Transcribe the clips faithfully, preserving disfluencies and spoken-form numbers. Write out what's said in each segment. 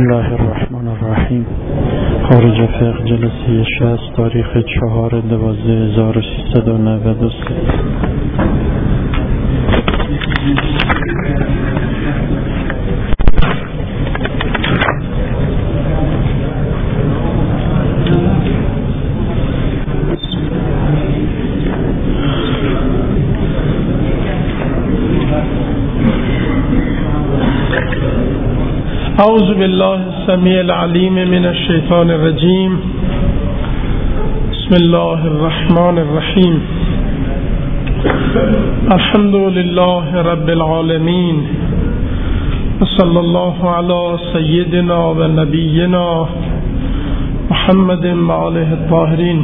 الله الرحمن الرحیم. خارج فقه جلسه شصت تاریخ چهار دوازده هزار و سیصد و نود و سه. اعوذ بالله السمیع العلیم من الشیطان الرجیم. بسم الله الرحمن الرحیم. الحمد لله رب العالمین و صلی الله علی سیدنا و نبینا محمد و آله الطاهرین.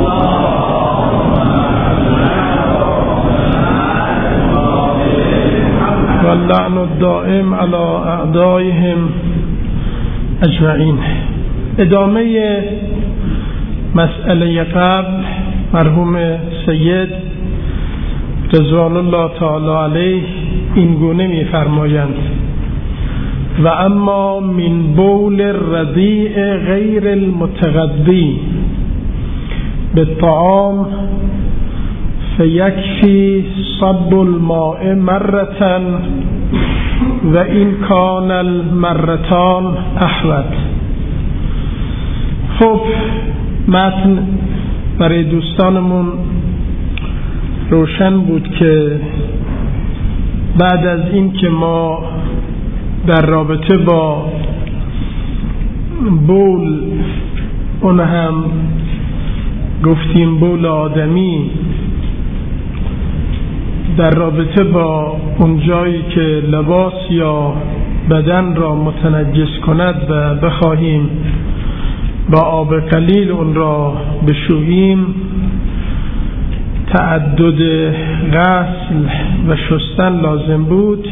و اللعن الدائم علی اعدائهم اجمعین. ادامه مسئله قبل، مرحوم سید رضوان الله تعالی علیه این گونه می فرمایند: و اما من بول الرضیع غیر المتغذی بالطعام فیکفی صب الماء مرة و این کان المرتان احوط. خب متن برای دوستانمون روشن بود که بعد از این که ما در رابطه با بول، اون هم گفتیم بول آدمی، در رابطه با اون جایی که لباس یا بدن را متنجس کند و بخواهیم با آب قلیل اون را بشوییم، تعدد غسل و شستن لازم بود.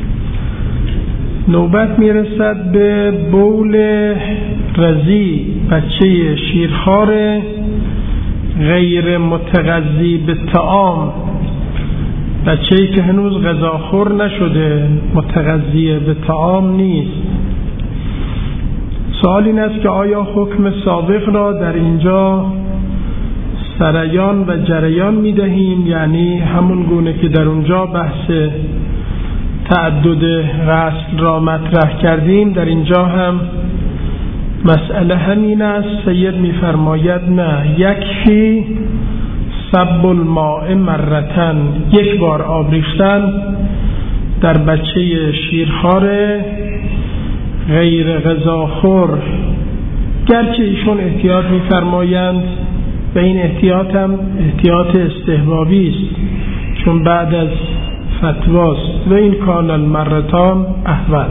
نوبت میرسد به بول رضیع، بچه شیرخوار غیر متغذی به طعام، بچه‌ای که هنوز غذاخور نشده، متغذی به طعام نیست. سوال این است که آیا حکم سابق را در اینجا سریان و جریان می‌دهیم، یعنی همون گونه که در اونجا بحث تعدد غسل را مطرح کردیم، در اینجا هم مسئله همین است؟ سید می‌فرماید نه، یکفی صب الماء مرتن، یک بار آب ریختن در بچه شیرخوار غیر غذاخور، گرچه ایشون احتیاط می‌فرمایند و این احتیاط هم احتیاط استحبابی است، چون بعد از فتواست. و این کان المرتان احوط.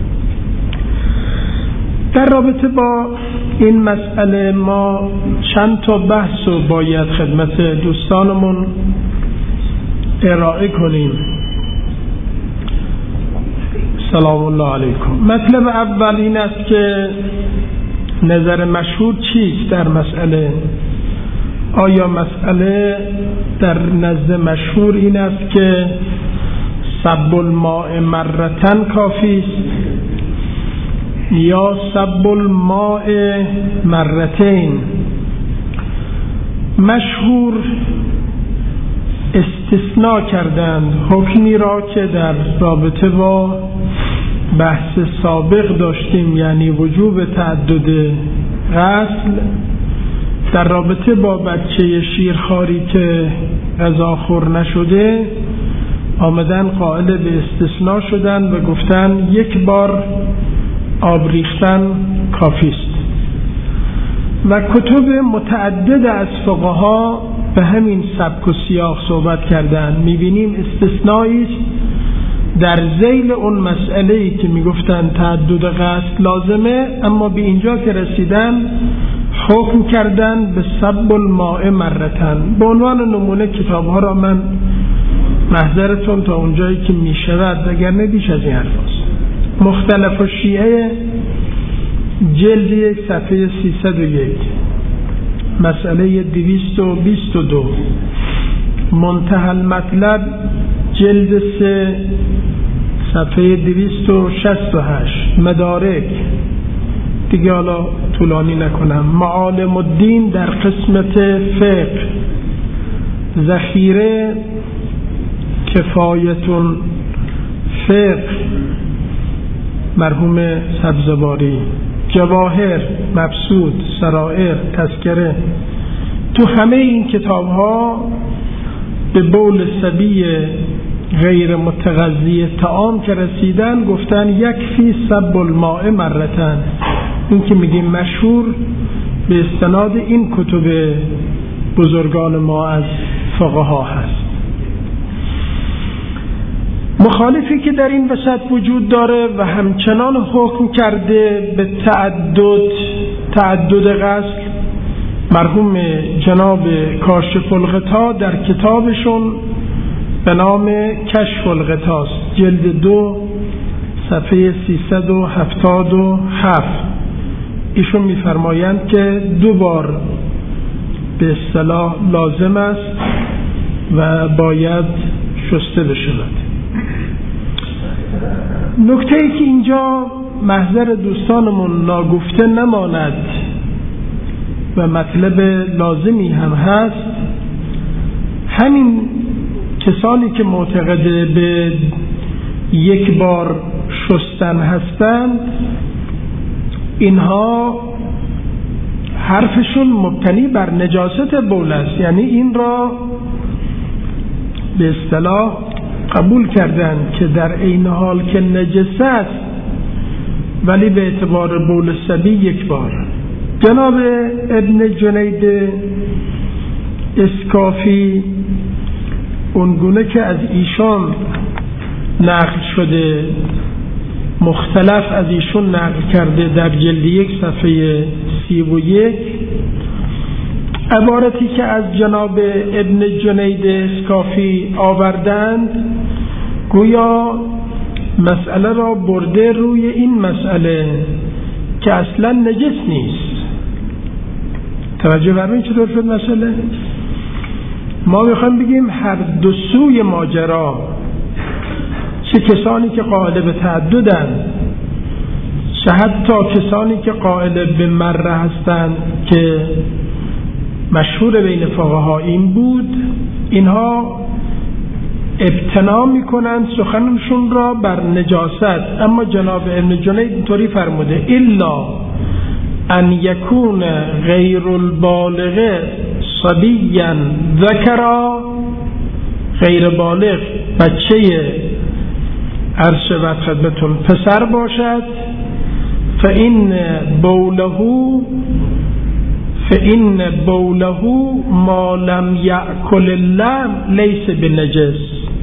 در رابطه با این مسئله ما چند تا بحث رو باید خدمت دوستانمون ارائه کنیم. سلام الله علیکم. مطلب اول این است که نظر مشهور چیست در مسئله؟ آیا مسئله در نزد مشهور این است که صب الماء مرتن کافی است یا صب الماء مرتین؟ مشهور استثناء کردند حکمی را که در رابطه با بحث سابق داشتیم، یعنی وجوب تعدد غسل در رابطه با بچه شیرخواری که غذاخور نشده، آمدن قائل به استثناء شدن و گفتن یک بار آب ریختن کافی است. و کتب متعدد از فقها به همین سبک و سیاق صحبت کردند. می‌بینیم استثنایی است در ذیل اون مسئله‌ای که میگفتن تعدد غسل لازمه، اما به اینجا که رسیدن حکم کردن به صب الماء مرتن. به عنوان نمونه کتاب‌ها را من محضرتون تا اونجایی که میشود، وگرنه بیش از این حرف است. مختلف و شیعه جلد یک صفحه سیصد و یک، مسئله دویست و بیست و دو، منتهی المطلب جلد سه صفحه دویست و شصت و هشت، مدارک دیگه حالا طولانی نکنم. معالم الدین در قسمت فقه، ذخیره کفایتون فقه مرحوم سبزواری، جواهر، مبسوط، سرائر، تذکره، تو همه این کتاب ها به بول صبی غیر متغذی طعام که رسیدن گفتن یکفی سب الماء مرتن. این که میگیم مشهور به استناد این کتب بزرگان ما از فقها هست. مخالفی که در این وسط وجود داره و همچنان حکم کرده به تعدد تعدد غسل مرحوم جناب کاشف الغطا در کتابشون به نام کشف الغطا، جلد دو صفحه سیصد و هفتاد و هفت. ایشون میفرمایند که دو بار به اصطلاح لازم است و باید شسته بشود. نکته ای که اینجا محضر دوستانمون ناگفته نماند و مطلب لازمی هم هست، همین کسانی که معتقد به یک بار شستن هستند، اینها حرفشون مبتنی بر نجاست بول است، یعنی این را به اصطلاح قبول کردن که در عین حال که نجس است ولی به اعتبار بول صبی یک بار. جناب ابن جنید اسکافی اونگونه که از ایشان نقل شده، مختلف از ایشون نقل کرده در جلد یک صفحه سی و یک، عبارتی که از جناب ابن جنید اسکافی آوردند گویا مسئله را برده روی این مسئله که اصلا نجس نیست. توجه فرمایید چطور شد مسئله؟ ما میخوایم بگیم هر دو سوی ماجرا، چه کسانی که قائل به تعددن، چه حتی کسانی که قائل به مره هستند که مشهور بین فقها این بود، اینها ابتنا میکنند سخنشون را بر نجاست. اما جناب ابن جنید اینطوری فرموده الا ان یکون غیر البالغ صبیا ذکرا، غیر بالغ بچه عرض شود خدمتون پسر باشد، فإن بوله فإن بوله ما لم یأکل اللحم لیس بنجس.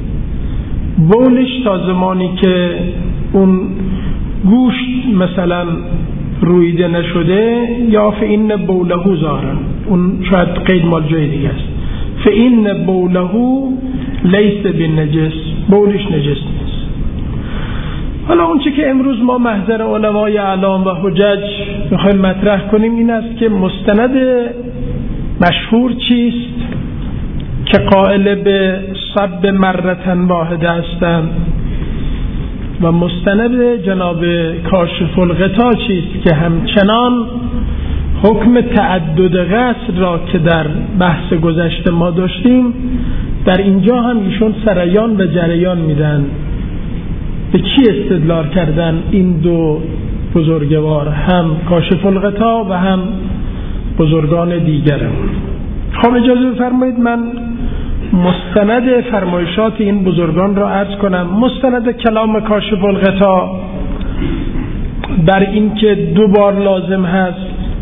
بولش تا زمانی که اون گوشت مثلا رویده نشده، یا فإن بوله زارن، اون شاید قید مال جای دیگه است، فإن بوله لیس بنجس، بولش نجس نیست. حالا اون چی که امروز ما محضر علمای اعلام و حجج میخوایم مطرح کنیم این است که مستند مشهور چیست که قائل به صب مرتن واحده هستند و مستند جناب کاشف الغطا چیست که همچنان حکم تعدد غسل را که در بحث گذشته ما داشتیم در اینجا هم ایشون سریان و جریان میدن. به چی استدلال کردن این دو بزرگوار، هم کاشف الغطا و هم بزرگان دیگرم؟ خب اجازه بفرمایید من مستند فرمایشات این بزرگان را عرض کنم. مستند کلام کاشف الغطا در این که دو بار لازم هست،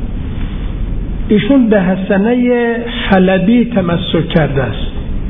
ایشون به حسنه حلبی تمسک کرده است.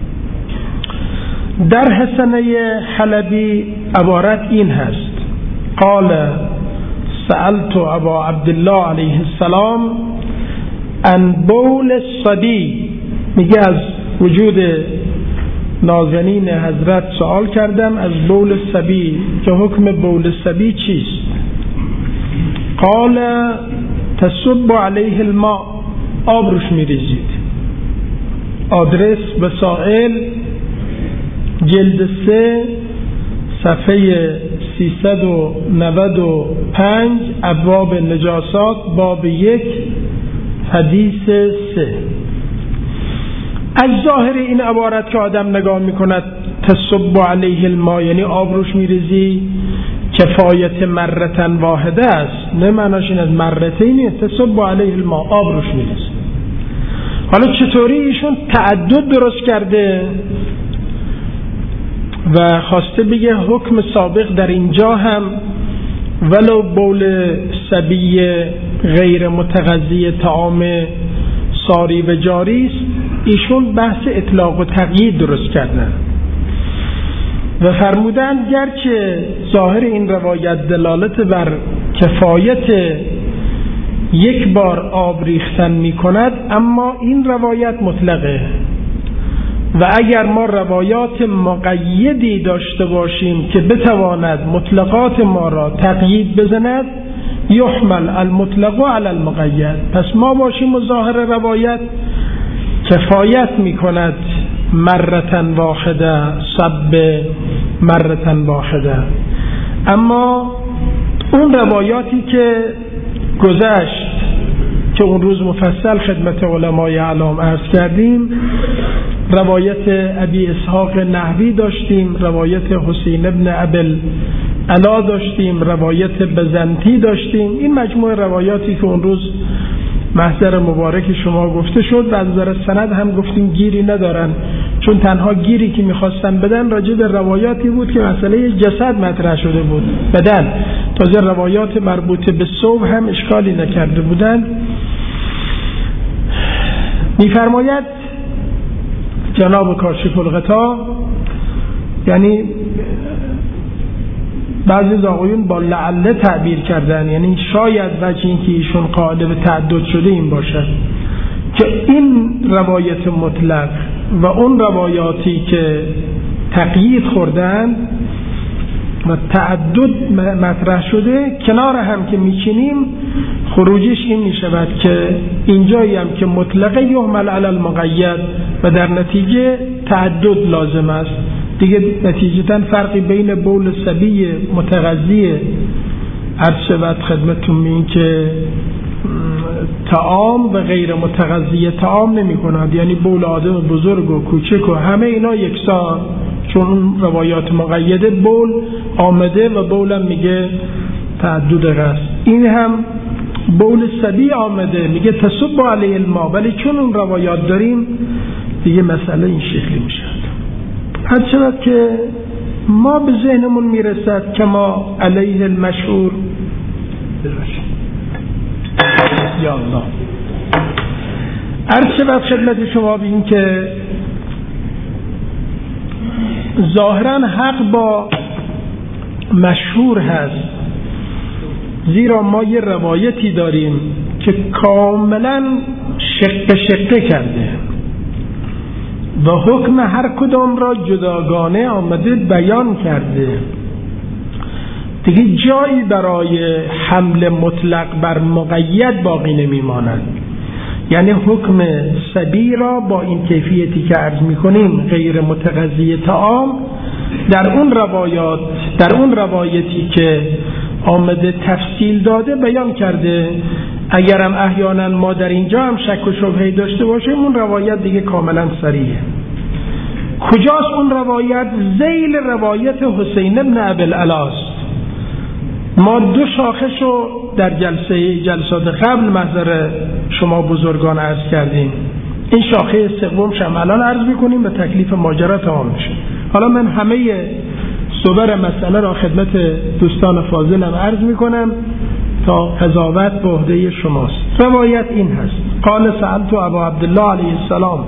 در حسنه حلبی عبارت این هست: قال سألت ابا عبدالله علیه السلام عن بول الصبی، میگه از وجود نازنین حضرت سوال کردم از بول صبی که حکم بول صبی چیست. قال تصب علیه الماء، آب روش میریزید. آدرس وسائل جلد سه صفحه سیصد و نود و پنج ابواب نجاسات، باب یک، حدیث سه. از ظاهر این عبارت که آدم نگاه میکند تصب علیه الماء، یعنی آب روش میریزی، کفایت مرتن واحده است. نه معناش این از مرتینی، تصب علیه الماء، آب روش میریزی. حالا چطوری ایشون تعدد درست کرده و خواسته بگه حکم سابق در اینجا هم ولو بول صبی غیر متغذی طعام ساری و جاری است، ایشون بحث اطلاق و تقیید درست کردن و فرمودن گرچه ظاهر این روایت دلالت بر کفایت یک بار آب ریختن می کند، اما این روایت مطلقه و اگر ما روایات مقیدی داشته باشیم که بتواند مطلقات ما را تقیید بزند، یحمل المطلق علی المقید، پس ما باشیم و ظاهر روایت کفایت می کند مرتن واحده، صب مرتن واحده. اما اون روایاتی که گذشت که اون روز مفصل خدمت علمای اعلام عرض کردیم، روایت ابی اسحاق نحوی داشتیم، روایت حسین ابن ابل علا داشتیم، روایت بزنتی داشتیم. این مجموعه روایاتی که اون روز محضر مبارک شما گفته شد و از نظر سند هم گفتیم گیری ندارن، چون تنها گیری که میخواستن بدن راجع به روایاتی بود که مسئله جسد مطرح شده بود، بدن. تازه روایات مربوط به صوم هم اشکالی نکرده بودن. میفرماید جناب کاشف الغطا، یعنی بعضی آقایون با لعله تعبیر کردن، یعنی شاید وجه این که ایشون قائل به تعدد شده این باشد که این روایت مطلق و اون روایاتی که تقیید خوردن و تعدد مطرح شده کنار هم که میچینیم، خروجش این میشود که اینجایی هم که مطلقه یحمل علی المقید و در نتیجه تعدد لازم است دیگه. نتیجتاً فرقی بین بول صبی متغذی عرض شود خدمتون این که طعام و غیر متغذی طعام نمی کند، یعنی بول آدم بزرگ و کوچک و همه اینا یکسان، چون روایات مقیده بول آمده و بولم میگه تعدد است. این هم بول صبی آمده میگه تصب علیه الماء، ولی چون اون روایات داریم دیگه مسئله این شکلی میشه. هر چقدر که ما به ذهنمون میرسد که ما علیه المشهور یا الله، هر چقدر خدمت شما بگیم که ظاهرا حق با مشهور هست، زیرا ما یه روایتی داریم که کاملا شق شقه کرده و حکم هر کدام را جداگانه آمده بیان کرده، دیگه جایی برای حمل مطلق بر مقید باقی نمیماند. یعنی حکم صبی را با این کیفیتی که عرض میکنیم غیر متغذی طعام در اون روایات در اون روایتی که آمده تفصیل داده بیان کرده. اگرم احیانا ما در اینجا هم شک و شبهه داشته باشیم، اون روایت دیگه کاملا صریحه. کجاست اون روایت؟ ذیل روایت حسین ابن ابل علاست. ما دو شاخشو در جلسه جلسات قبل محضر شما بزرگان عرض کردیم، این شاخه سومش هم الان عرض میکنیم و تکلیف ماجرا تمام میشه. حالا من همه صور مسئله را خدمت دوستان فاضلم عرض میکنم تا قضاوت به عهده شماست. روایت این هست: قال سألت ابا عبدالله علیه السلام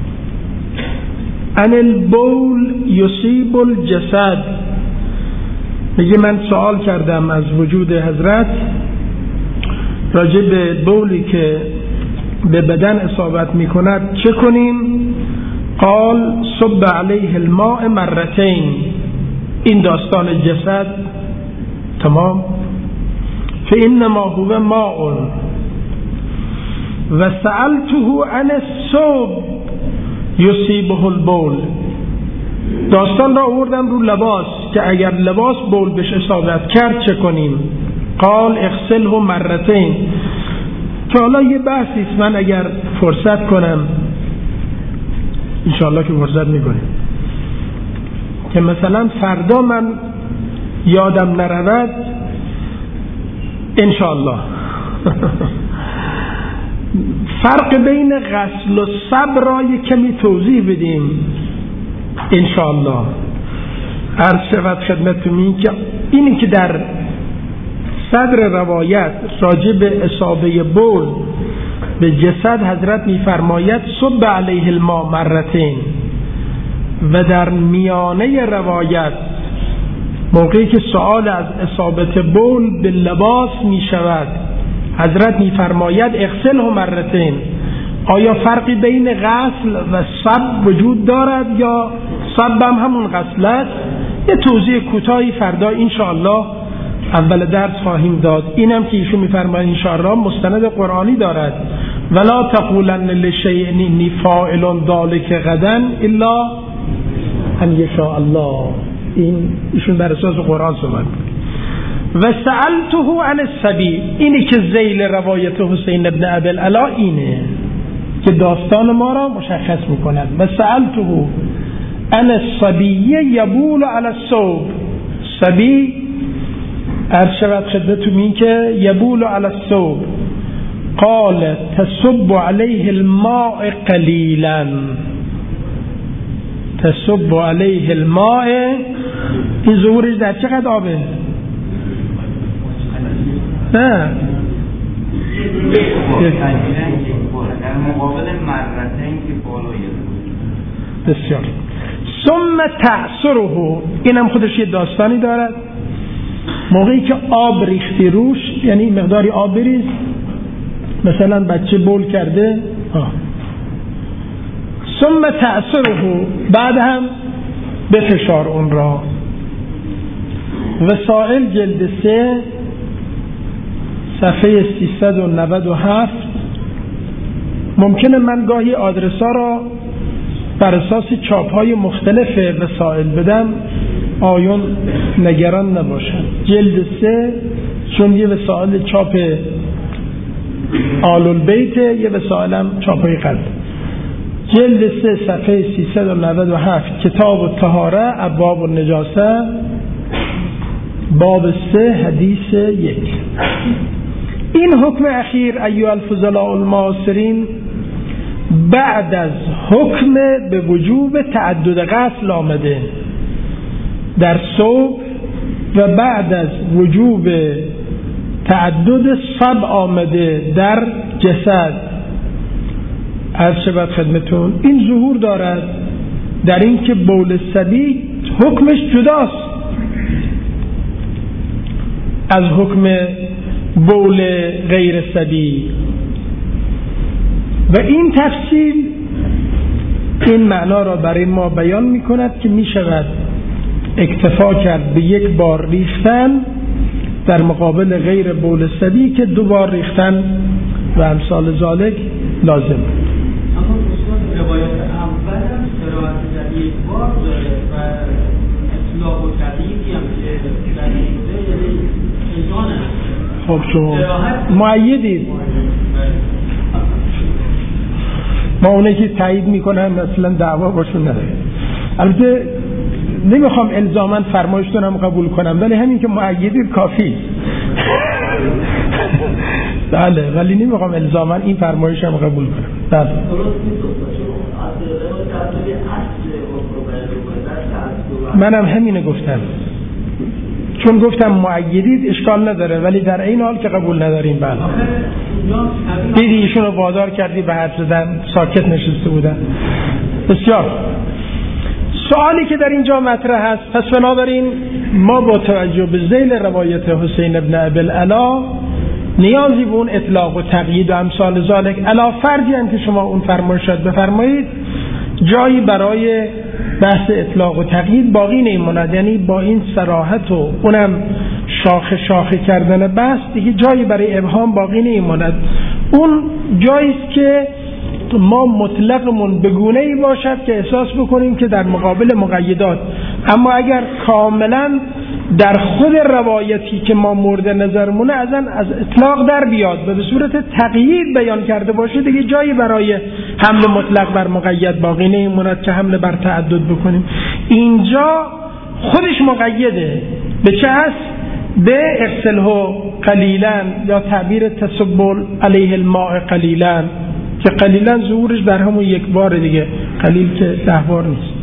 ان البول یصیب الجسد، میگه من سوال کردم از وجود حضرت راجع به بولی که به بدن اصابت میکند چه کنیم؟ قال صب علیه الماء مرتین. این داستان جسد تمام. فإنما هو ماء و سألته عن الصوب یصیبه البول. داستان را آوردم رو لباس که اگر لباس بول بهش اصابت کرد چه کنیم. قال اغسله مرتين، که حالا یه بحثی است، من اگر فرصت کنم انشاءالله که فرصت میکنیم که مثلا فردا من یادم نرود انشاءالله فرق بین غسل و صب را یک کمی توضیح بدیم انشاءالله. عرض شود خدمتتون این که اینی که در صدر روایت راجع به اصابه بول به جسد حضرت میفرماید صب علیه الماء مرتين، و در میانه روایت موقعی که سؤال از اصابت بول به لباس می شود حضرت میفرماید اغسله مرتين. آیا فرقی بین غسل و صب وجود دارد یا صب هم همون غسل است؟ یه توضیح کوتاهی فردا انشاءالله اول درس خواهیم داد. اینم که ایشون میفرماید انشاءالله مستند قرآنی دارد، ولا تقولن لشیء انی فاعل ذلک غدا الا ان یشاء الله. این ایشون بر اساس قرآن صحبت و سألته عن الصبی. اینی که ذیل روایت حسین ابن ابی العلا اینه که داستان ما را مشخص میکنند. و سألته عن الصبی یبول علی الثوب. صبی ارشد خدمتتون این که یبول علی الثوب. قال تصب علیه الماء قلیلا. تصب علیه الماء، این ظهورش در چقدر آبه؟ نه در مقابل مرتين که بالای بسیار. ثم تعصره، اینم خودش یه داستانی دارد. موقعی که آب ریختی روش، یعنی مقداری آب بریز، مثلا بچه بول کرده آه. ثم تعصره، بعد هم بفشار اون را. وسائل جلد سه صفحه سیصد و نود و هفت. ممکنه من گاهی آدرس ها را بر اساس چاپ های مختلف وسائل بدم، آیون نگران نباشن. جلد سه چون یه وسائل چاپ آل البیت، یه وسائل هم چاپ های قلب. جلد سه صفحه سیصد و نود و هفت کتاب الطهاره ابواب النجاسه، باب سه حدیث یک. این حکم اخیر ایها الفضلاء المعاصرین بعد از حکم به وجوب تعدد غسل آمده در ثوب و بعد از وجوب تعدد صب آمده در جسد. عرض شود خدمتون این ظهور دارد در این که بول صبی حکمش جداست از حکم بول غیر صبی، و این تفصیل این معنا را برای ما بیان می کند که می شود اکتفا کرد به یک بار ریختن در مقابل غیر بول صبی که دو بار ریختن و امثال ذالک لازم. اما روایت اول هم صراحت در یک بار داره و اطلاق و تغییری هم که در این شده خب شما معیدید، ما اونه که تایید میکنن مثلا دعوا باشون نداره. البته نمیخوام الزاماً فرمایشتون هم قبول کنم، ولی همین که معیدید کافی. بله، ولی نمیخوام الزاماً این فرمایش هم قبول کنم. بله. منم همینه گفتم، چون گفتم معیدید اشکال نداره، ولی در این حال که قبول نداریم. بله دیدی ایشون رو وادار کردی به حرف زدن، ساکت نشسته بودن. بسیار. سوالی که در اینجا مطرح هست، پس بنابراین ما با توجه به ذیل روایت حسین ابن ابی العلا نیازی به اون اطلاق و تقیید و امثال ذالک علا فرضی هم که شما اون فرمایشات بفرمایید جایی برای بحث اطلاق و تقیید باقی نمیماند. یعنی با این صراحت و اونم شاخه شاخه کردن بحث دیگه جایی برای ابهام باقی نمیماند. اون جایی است که ما مطلقمون به گونه‌ای باشد که احساس بکنیم که در مقابل مقیدات، اما اگر کاملا در خود روایتی که ما مورد نظرمونه از از اطلاق در بیاد و به صورت تقیید بیان کرده باشه، دیگه جایی برای حمل مطلق بر مقید باقی نمیموند که حمل بر تعدد بکنیم. اینجا خودش مقیده به چه هست؟ به اغسله قلیلا، یا تعبیر تسب علیه الماء قلیلا، که قلیلا ظهورش در همون یک بار دیگه، قلیل که ده بار نیست.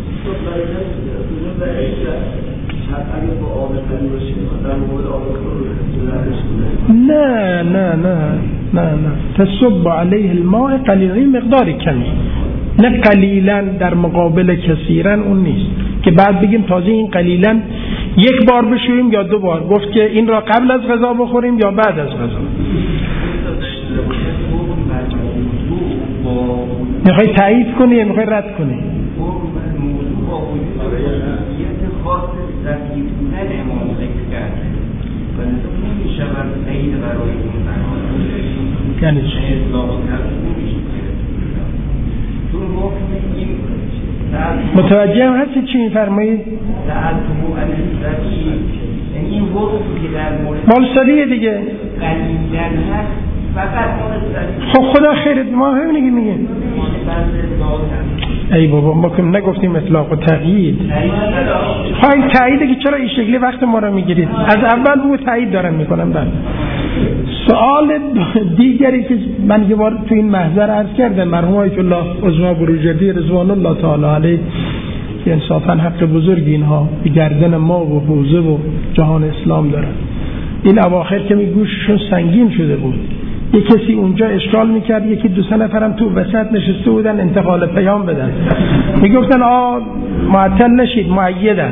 نه نه نه نه نه تسب علیه الماء قلیلا، این مقدار کمی، نه قلیلا در مقابل کثیرا اون نیست که بعد بگیم تازه این قلیلا یک بار بشوییم یا دو بار. گفت که این را قبل از غذا بخوریم یا بعد از غذا. میخوای تایید کنی یا میخوای رد کنی؟ یعنی چی؟ متوجه هم هستی چی میفرمایید؟ مالسالیه دیگه. خب خدا خیرت، ما همینگه میگیم. ای بابا ما که نگفتیم اطلاق و تقیید. خواهیم تاییده که چرا این شکلی وقت ما رو میگیرید؟ از اول بو تایید دارم میکنم. در سوال دیگری که من یه بار تو این محضر عرض کردم، مرحوم آیت الله عظما بروجردی رضوان الله تعالی علیه که انصافا حق بزرگی اینها به گردن ما و حوزه و جهان اسلام دارن، این اواخر که می گوششون سنگین شده بود، یک کسی اونجا اشکال میکرد، یکی دو سه نفرم تو وسط نشسته بودن انتقال پیام بدن، میگفتن آ معطل نشید مؤیدن.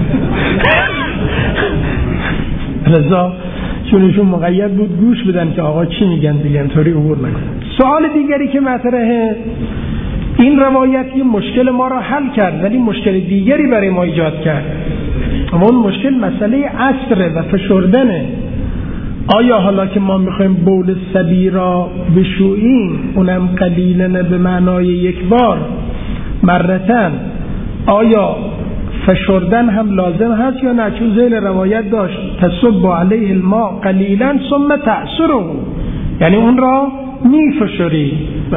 رضا چونشون مقید بود گوش بدن که آقا چی میگن دیگه، اینطوری عبور نکن. سوال دیگری که مطرحه، این روایت یه مشکل ما را حل کرد ولی مشکل دیگری برای ما ایجاد کرد. اما اون مشکل مسئله عصر و فشردنه. آیا حالا که ما میخوایم بول صبی را بشوییم، اونم قلیلن به معنای یک بار مرتن، آیا فشردن هم لازم هست یا نه؟ چون ذیل روایت داشت تسب علیه الماء قلیلا ثم تعصره، یعنی اون را میفشری.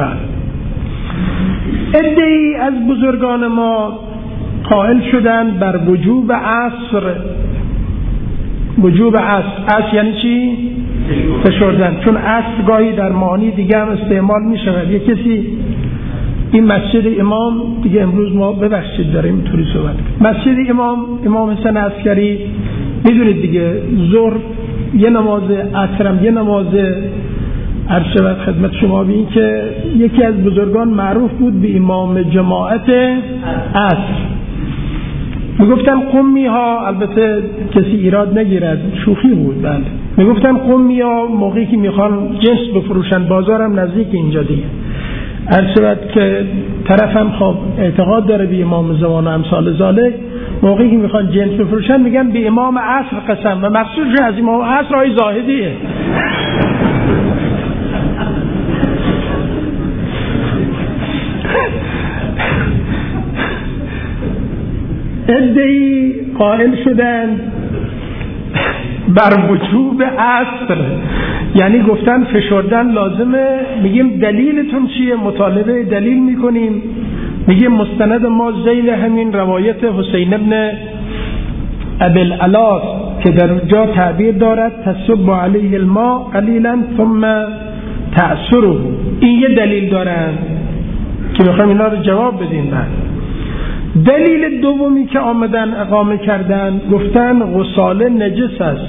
عده‌ای از بزرگان ما قائل شدند بر وجوب عصر. وجوب عصر، عصر یعنی چی؟ فشردن. چون عصر گاهی در معانی دیگه هم استعمال می شود. یک کسی این مسجد امام دیگه امروز ما ببخشید داریم اینطوری صحبت، مسجد امام امام حسین عسکری میدونید دیگه، ظهر یه نماز، عصرم یه نماز. عرض شود خدمت شما به این که یکی از بزرگان معروف بود به امام جماعت عصر. میگفتن قمی ها، البته کسی ایراد نگیرد، شوخی بود، بله، میگفتن قمی ها موقعی که میخوان جنس بفروشن، بازارم نزدیک اینجا دیگه، عرض شود که طرفم خب اعتقاد داره به امام زمان و امثال ذالک، موقعی که میخوان جنس بفروشن میگن به امام عصر قسم، و مقصودش از امام عصر های زاهدیه. عده‌ای قائل شدند بر وجوب عصر، یعنی گفتن فشردن لازمه. میگیم دلیلتون چیه؟ مطالبه دلیل میکنیم، میگیم مستند ما ذیل همین روایت حسین ابن ابی العلاء که در جا تعبیر دارد تسب علیه الماء قلیلا ثم تعصره، این یه دلیل دارن که میخوایم اینا رو جواب بدیم. بعد دلیل دومی که آمدن اقامه کردن، گفتن غساله نجس است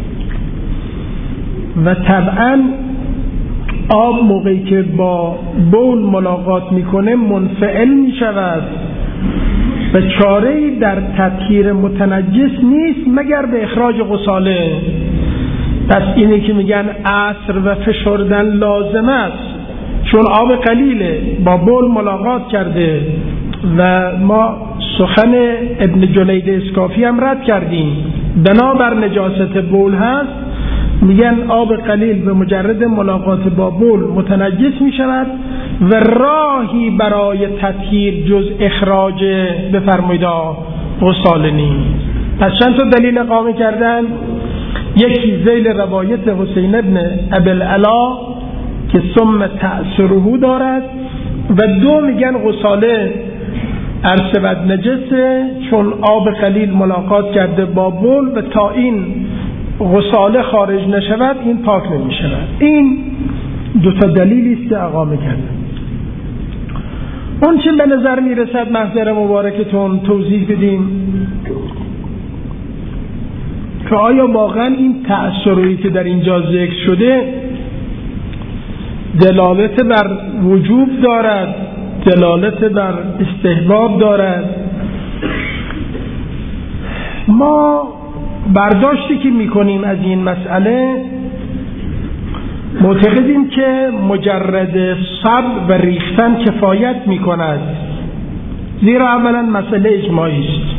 و طبعا آب موقعی که با بول ملاقات میکنه منفعل میشود و چاره‌ای در تطهیر متنجس نیست مگر به اخراج غساله. پس اینی که میگن عصر و فشردن لازم است چون آب قلیله با بول ملاقات کرده، و ما سخن ابن جنید اسکافی هم رد کردیم، بنابر نجاست بول هست، میگن آب قلیل به مجرد ملاقات با بول متنجس میشود و راهی برای تطهیر جز اخراج بفرمایید غسال نیست. پس چند تا دلیل اقامه کردن. یکی ذیل روایت حسین ابن ابوالعلا که ثم تأثره دارد و دو میگن غساله ارسبت نجسه چون آب قلیل ملاقات کرده با بول و تا این غساله خارج نشود این پاک نمی شود. این دو تا دلیلی است که اقامه کرده. اون چه به نظر می رسد محضر مبارکتون توضیح بدیم که آیا واقعا این تأثری که در اینجا ذکر شده دلالت بر وجوب دارد، دلالت بر استحباب دارد؟ ما برداشتی که میکنیم از این مسئله معتقدیم که مجرد صب و ریختن کفایت میکند، زیرا اولا مسئله اجماعی است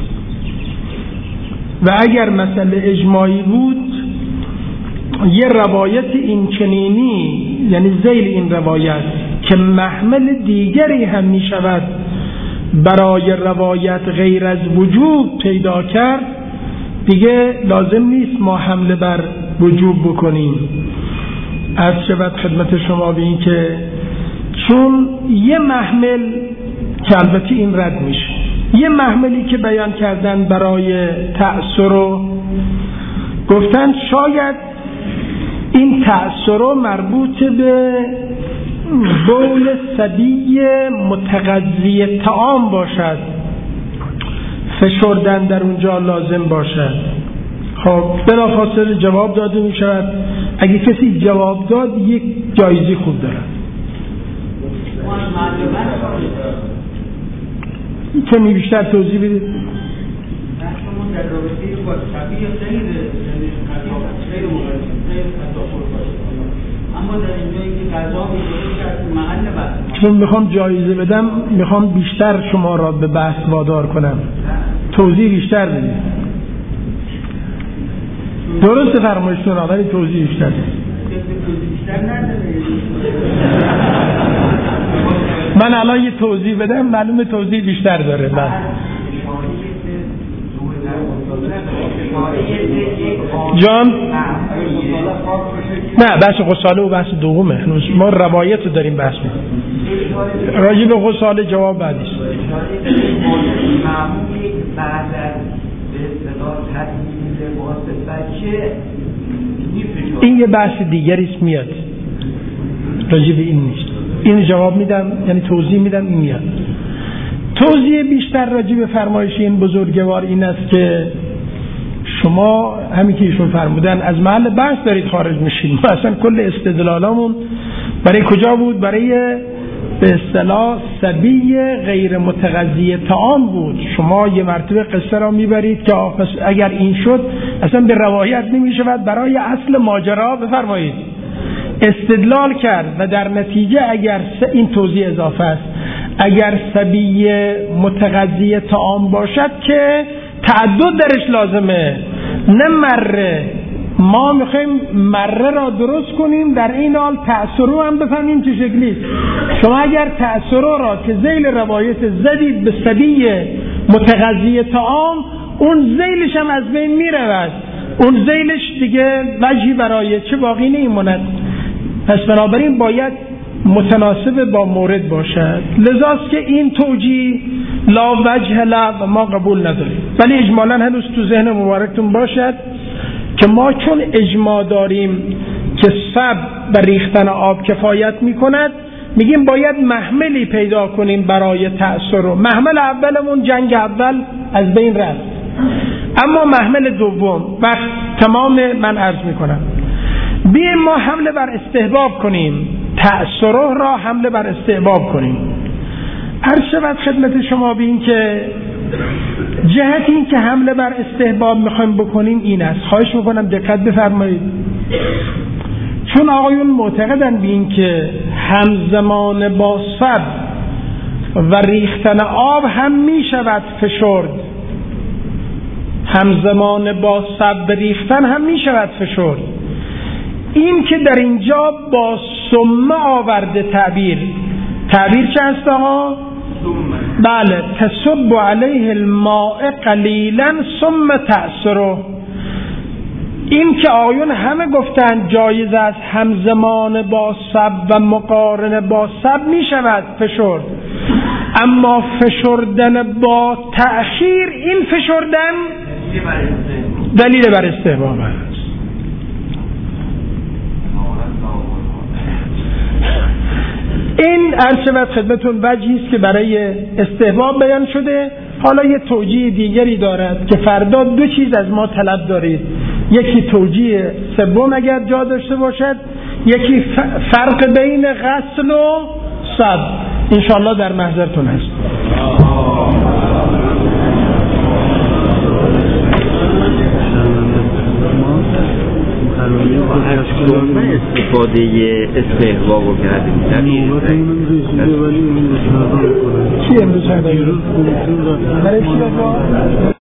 و اگر مسئله اجماعی بود یه روایت این چنینی یعنی ذیل این روایت که محمل دیگری هم می شود برای روایت غیر از وجوب پیدا کرد دیگه لازم نیست ما حمله بر وجوب بکنیم. از شود خدمت شما به این که چون یه محمل که البته این رد میشه، یه محملی که بیان کردن برای تأثیر رو گفتن شاید این تأثیر رو مربوط به بول صبی متغذی طعام باشد، فشردن در اونجا لازم باشد. خب بلافاصله جواب داده می شود. اگه کسی جواب داد یک جایزی خوب دارد. کمی بیشتر توضیح بدید. اما در اینجایی که قضا میشه محل بحث، چون میخوام جایزه بدم میخوام بیشتر شما را به بحث وادار کنم، توضیح بیشتر بدید. درست فرمایشتون ولی توضیح بیشتر من الان یه توضیح بدم معلومه توضیح بیشتر داره. من جان نه بحث غساله و بحث دومه، هنوز ما روایت رو داریم بحث می‌کنیم. راجع به غساله جواب بعدی است. این یه بحث دیگری است میاد، راجع به این نیست. این جواب میدم یعنی توضیح میدم این میاد. توضیح بیشتر راجع به فرمایش این بزرگوار این است که شما همین که ایشون فرمودن از محل بحث دارید خارج میشید. اصلا کل استدلالامون برای کجا بود؟ برای به اصطلاح صبی غیر متغذی طعام بود. شما یه مرتبه قصه را میبرید که اگر این شد اصلا به روایت نمیشود، برای اصل ماجرا بفرمایید استدلال کرد و در نتیجه اگر این توضیح اضافه است، اگر صبی متغذی طعام باشد که تعدد درش لازمه، نه مره. ما میخوایم مره را درست کنیم در این حال تأثیر رو هم بفهمیم چه شکلی. شما اگر تأثیر را که ذیل روایت زدید به صبی متغذی طعام، اون ذیلش هم از بین میرود، اون ذیلش دیگه وجهی برای چه باقی نمیموند. پس بنابراین باید متناسب با مورد باشد. لذاست که این توجیه لا وجه لا و ما قبول نداریم. ولی اجمالا هنوز تو ذهن مبارکتون باشد که ما چون اجماع داریم که صب و ریختن آب کفایت میکند، میگیم باید محملی پیدا کنیم برای تأثیر رو. محمل اولمون جنگ اول از بین رفت، اما محمل دوم وقت تمام من عرض میکنم بیایم ما حمله بر استحباب کنیم، تأثیر را حمله بر استحباب کنیم. عرض شود خدمت شما به این که جهت این که حمله بر استحباب میخوایم بکنیم این است. خواهش میکنم دقت بفرمایید، چون آقایون معتقدن به این که همزمان با صب و ریختن آب هم میشود فشرد، همزمان با صب ریختن هم میشود فشرد. این که در اینجا با ثم آورده تعبیر تعبیر چه هست آقا؟ بله تصب علیه الماء قلیلا ثم تعصره. این که آیون همه گفتن جایز است همزمان با سب و مقارن با سب می شود فشرد، اما فشردن با تأخیر این فشردن دلیل بر استحباب است. این عرض خدمتون وجهی است که برای استحباب بیان شده. حالا یه توجیه دیگری دارد که فردا دو چیز از ما طلب دارید، یکی توجیه سوم اگر جا داشته باشد، یکی فرق بین غسل و صب انشاءالله در محضرتون هست. استفاده استحباب رو کردیم چی امروز هر برای چی